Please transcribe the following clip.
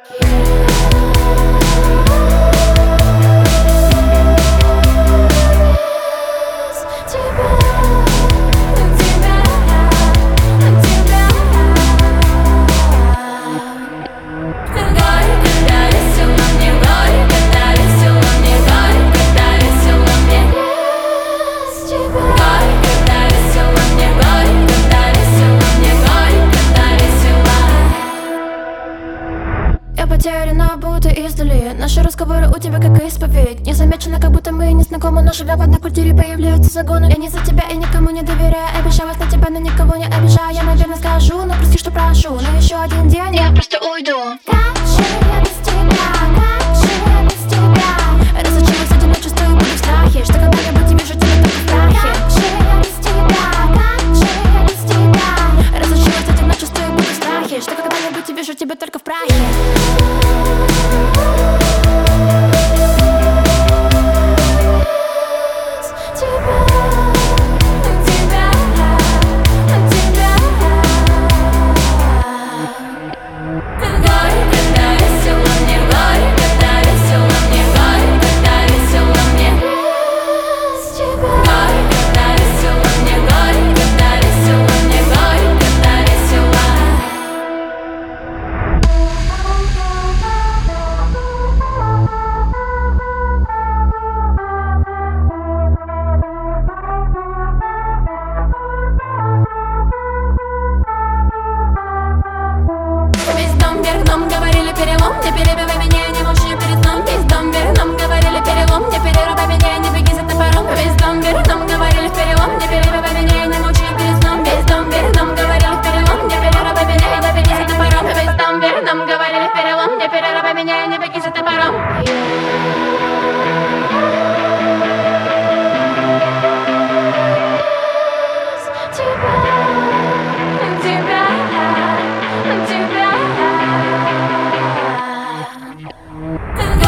Потеряна, будто издали. Наши разговоры у тебя как исповедь. Незамеченно, как будто мы не знакомы, но живя в одной квартире появляются загоны. Я не за тебя и никому не доверяю. Обещалась на тебя, но никого не обижаю. Я, наверное, скажу, но прости, что прошу. Но еще один день, я просто уйду. Как же я без тебя, как же я без тебя? Разучилась одиночеству и буду в страхе, что когда-нибудь вижу тебя только в прахе. Как же я без тебя, как же я без тебя? Разучилась одиночеству и буду в страхе, что когда-нибудь вижу тебя только в прахе. Нам говорили перелом, не перебивай меня, не молчи перед сном. Весь дом вверх, нам говорили перелом, не перерубай меня, не беги за топором. Весь дом вверх, нам говорили перелом, не перебивай меня, не молчи перед сном. Весь дом вверх, нам говорили перелом, не перерубай меня, не беги за топором. Весь дом вверх, нам говорили перелом, не перерубай меня, не беги за топором. Тебя